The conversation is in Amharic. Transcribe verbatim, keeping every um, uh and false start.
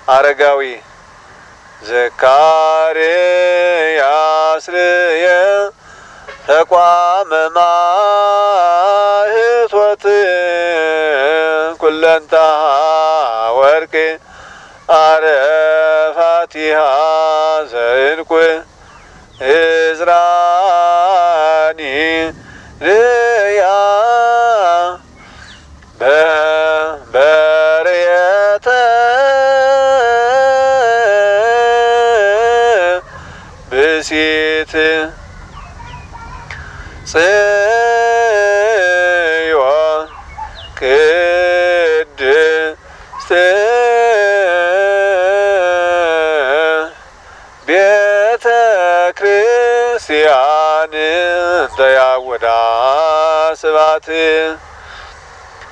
አረጋዊ ዘካርያስ ርየ ተቋመ ማኅቶት ኩለንታሃ ወርቅ አረፋቲሃ ዘዕንቁ እዝራኒ ርያ በርየተ ብእሲት ጽዮን ቅድስት ቤተ ክርስቲያን እንተ ያወዳ ስብሐት